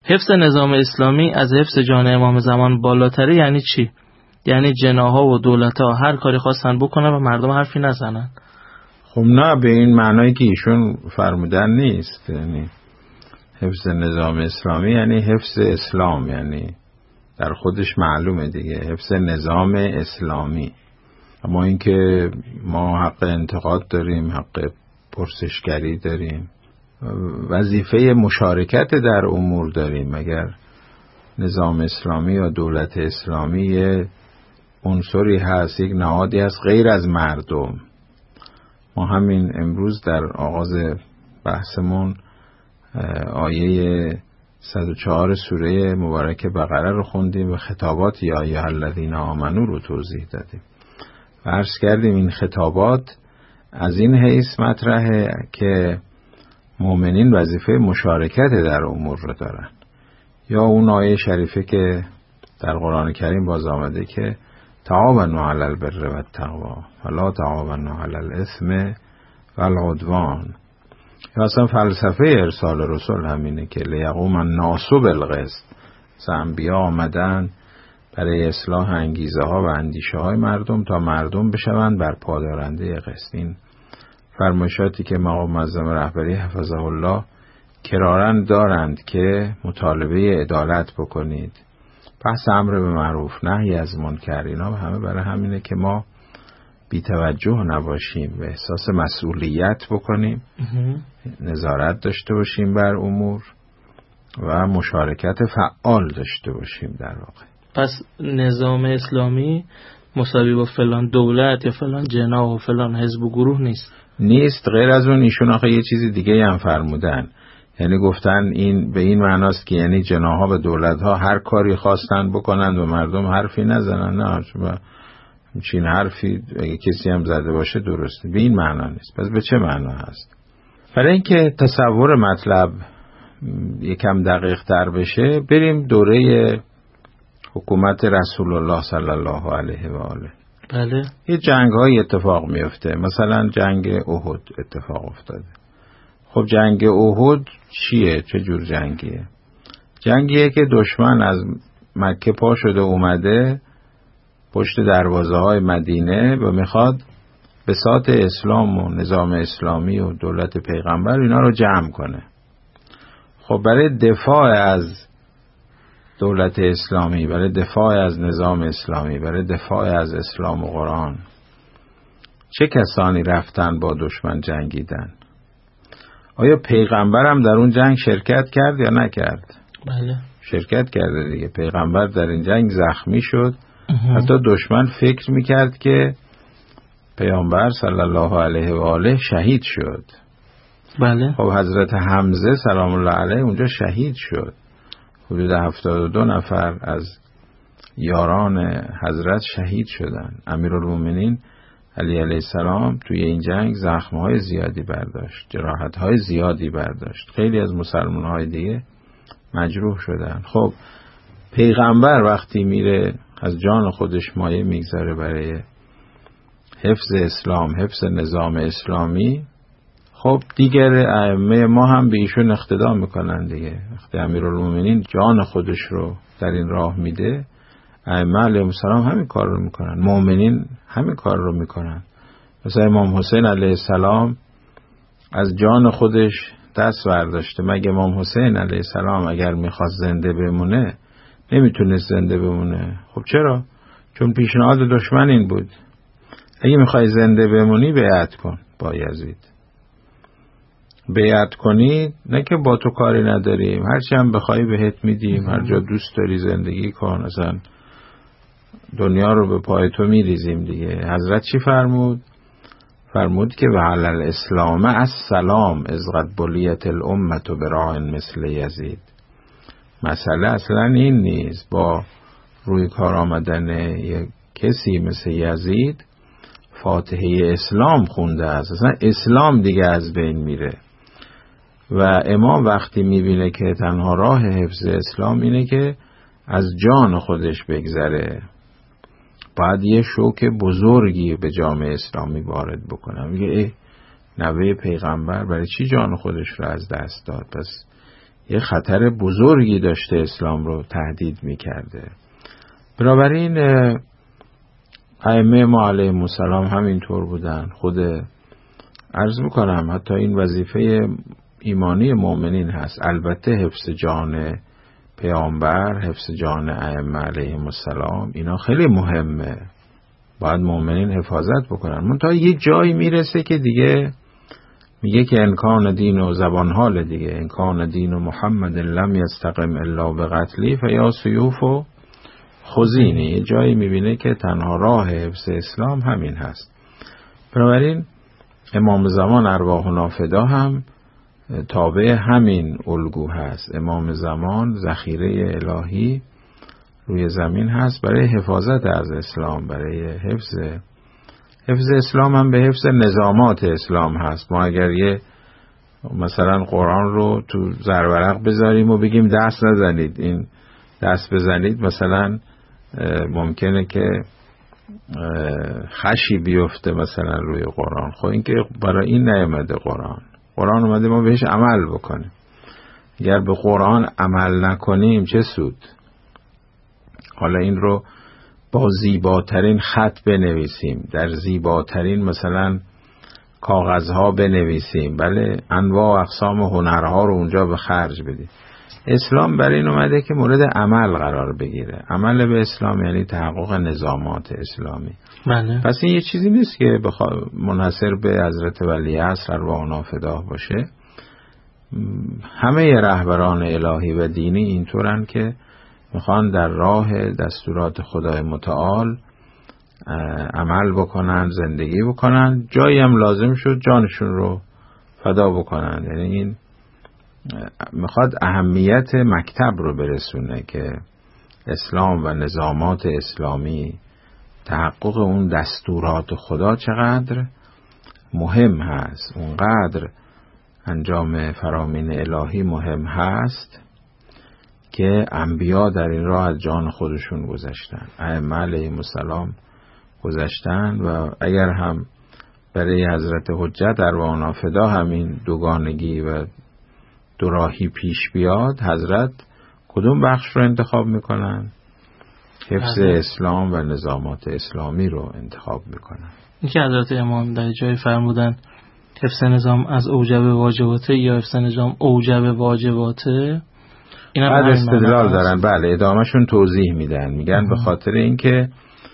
حفظ نظام اسلامی از حفظ جان امام زمان بالاتره یعنی چی؟ یعنی جناها و دولتها هر کاری خواستن بکنن و مردم حرفی نزنن؟ خب نه، به این معنایی که ایشون فرمودن نیست. یعنی حفظ نظام اسلامی یعنی حفظ اسلام، یعنی در خودش معلومه دیگه، حفظ نظام اسلامی. اما اینکه ما حق انتقاد داریم، حق پرسشگری داریم، وظیفه مشارکت در امور داریم. اگر نظام اسلامی یا دولت اسلامی یه عنصری هست، یک نهادی هست غیر از مردم. ما همین امروز در آغاز بحثمون آیه 104 سوره مبارکه بقره رو خوندیم و خطابات یا ایها الذین آمنو رو توضیح دادیم. عرض کردیم این خطابات از این حیث مطرحه که مؤمنین وظیفه مشارکت در امور رو دارن. یا اون آیه شریفه که در قرآن کریم باز آمده که تعاونوا علی البر و التقوا ولا تعاونوا علی الاثم والعدوان. یا اصلا فلسفه ارسال رسول همینه که لیقوم الناس بالقسط. انبیا آمدن برای اصلاح انگیزه ها و اندیشه های مردم تا مردم بشوند بر پادارنده قسط. این فرمایشاتی که مقام معظم رهبری حفظه الله کرارن دارند که مطالبه عدالت بکنید، بحث امر به معروف نهی از منکر، اینا همه برای همینه که ما بی توجه نباشیم و احساس مسئولیت بکنیم، نظارت داشته باشیم بر امور و مشارکت فعال داشته باشیم در واقع. پس نظام اسلامی مساوی با فلان دولت یا فلان جناح و فلان حزب و گروه نیست. غیر از اون ایشون آخه یه چیزی دیگه هم فرمودن، یعنی گفتن این به این معناست که یعنی جناح‌ها و دولت‌ها هر کاری خواستن بکنن و مردم حرفی نزنن. نه، چین حرفی اگه کسی هم زده باشه درسته، به این معنا نیست. پس به چه معنا هست؟ برای اینکه تصور مطلب یکم دقیق تر بشه بریم دوره حکومت رسول الله صلی الله علیه و آله. بله. یه جنگ‌های اتفاق میفته، مثلا جنگ احد اتفاق افتاده. خب جنگ احد چیه؟ چه جور جنگیه؟ جنگیه که دشمن از مکه پا شده اومده پشت دروازه های مدینه و میخواد بساط اسلام و نظام اسلامی و دولت پیغمبر اینا رو جمع کنه. خب برای دفاع از دولت اسلامی، برای دفاع از نظام اسلامی، برای دفاع از اسلام و قرآن چه کسانی رفتن با دشمن جنگیدن؟ آیا پیغمبر هم در اون جنگ شرکت کرد یا نکرد؟ بله. شرکت کرده دیگه. پیغمبر در این جنگ زخمی شد. حتی دشمن فکر میکرد که پیامبر صلی الله علیه و آله شهید شد. بله. خب حضرت حمزه سلام الله علیه اونجا شهید شد. حدود 72 نفر از یاران حضرت شهید شدن. امیرالمومنین علی علیه السلام توی این جنگ زخم‌های زیادی برداشت، جراحت‌های زیادی برداشت. خیلی از مسلمان‌های دیگه مجروح شدن. خب پیغمبر وقتی میره از جان خودش مایه میگذاره برای حفظ اسلام، حفظ نظام اسلامی، خب دیگر ائمه ما هم به ایشون اقتدا میکنن دیگه. وقتی امیرالمومنین جان خودش رو در این راه میده، ائمه علیهم السلام همین کار رو میکنن، مؤمنین همین کار رو میکنن. مثلا امام حسین علیه السلام از جان خودش دست برداشته. مگه امام حسین علیه السلام اگر میخواست زنده بمونه نمیتونست زنده بمونه؟ خب چرا؟ چون پیشنهاد دشمن این بود اگه میخوای زنده بمونی بیعت کن با یزید. بیعت کنی، نه که با تو کاری نداریم، هرچی هم بخوای بهت میدیم، هر جا دوست داری زندگی کن، اصلا دنیا رو به پای تو میریزیم دیگه. حضرت چی فرمود؟ فرمود که وعلی الاسلام السلام از قد بلیت الامة براء مثل یزید. مسئله اصلا این نیست با روی کار آمدن یک کسی مثل یزید فاتحه اسلام خونده است، اصلا اسلام دیگه از بین میره. و امام وقتی میبینه که تنها راه حفظ اسلام اینه که از جان خودش بگذره، باید یه شوک بزرگی به جامعه اسلامی وارد بکنه. میگه نوه پیغمبر برای چی جان خودش رو از دست داد؟ پس یه خطر بزرگی داشته اسلام رو تهدید میکرده. بنابراین ائمه ما علیهم السلام همینطور بودن. خود عرض میکنم حتی این وظیفه ایمانی مؤمنین هست. البته حفظ جان پیامبر، حفظ جان ائمه علیهم السلام، اینا خیلی مهمه، باید مؤمنین حفاظت بکنن. منتها یه جایی میرسه که دیگه میگه که انکان دین و زبان حال دیگه، انکان دین و محمد لم یستقم الا بقتلی فیا سیوف و خزینی. یه جایی میبینه که تنها راه حفظ اسلام همین هست. بنابراین امام زمان ارواحنا فدا هم تابع همین الگو هست. امام زمان ذخیره الهی روی زمین هست برای حفاظت از اسلام، برای حفظ اسلام هم به حفظ نظامات اسلام هست. ما اگر یه مثلا قرآن رو تو زرورق بذاریم و بگیم دست نزنید، این دست بزنید، مثلا ممکنه که خشی بیفته مثلا روی قرآن. خب این که برای این نیامده قرآن اومده ما بهش عمل بکنیم. اگر به قرآن عمل نکنیم چه سود؟ حالا این رو با زیباترین خط بنویسیم، در زیباترین مثلا کاغذها بنویسیم، بله، انواع و اقسام هنرها رو اونجا به خرج بدیم. اسلام برای این اومده که مورد عمل قرار بگیره. عمل به اسلام یعنی تحقق نظامات اسلامی. بله. پس این یه چیزی نیست که منحصر به حضرت ولیعصر ارواحنا فدا باشه. همه رهبران الهی و دینی اینطورن که میخوان در راه دستورات خدای متعال عمل بکنن، زندگی بکنن، جایی هم لازم شد جانشون رو فدا بکنن. یعنی این میخواد اهمیت مکتب رو برسونه که اسلام و نظامات اسلامی، تحقق اون دستورات خدا چقدر مهم هست، اونقدر انجام فرامین الهی مهم هست که انبیا در این راه از جان خودشون گذشتن، ائمه علیهم السلام گذشتن. و اگر هم برای حضرت حجت ارواحنا فدا همین دوگانگی و دوراهی پیش بیاد، حضرت کدوم بخش رو انتخاب میکنن؟ حفظ اسلام و نظامات اسلامی رو انتخاب میکنن. این که حضرت امام در جای فرمودن حفظ نظام از اوجب واجباته یا حفظ نظام اوجب واجباته، اینا بعد استدلال دارن. بله، ادامهشون توضیح میدن، میگن به خاطر اینکه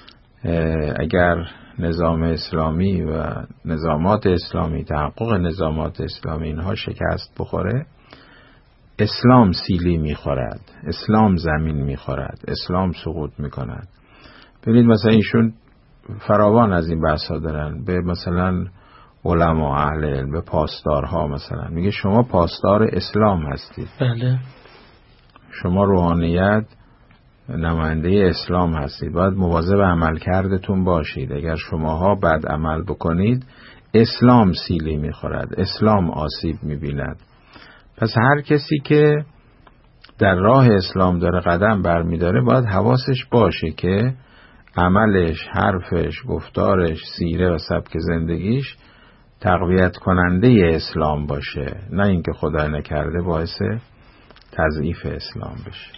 اگر نظام اسلامی و نظامات اسلامی، تحقق نظامات اسلامی اینها شکست بخوره، اسلام سیلی میخورد، اسلام زمین میخورد، اسلام سقوط میکند. ببینید مثلا ایشون فراوان از این بحثا دارن، به مثلا علما اهل علم، به پاسدارها مثلا میگه شما پاسدار اسلام هستید. بله. شما روحانیت نماینده اسلام هستید، باید مواظب عمل کردتون باشید. اگر شماها بد عمل بکنید اسلام سیلی میخورد، اسلام آسیب میبیند. پس هر کسی که در راه اسلام داره قدم برمیداره باید حواسش باشه که عملش، حرفش، گفتارش، سیره و سبک زندگیش تقویت کننده اسلام باشه، نه اینکه خدای نکرده باعث تضعیف اسلام بشه.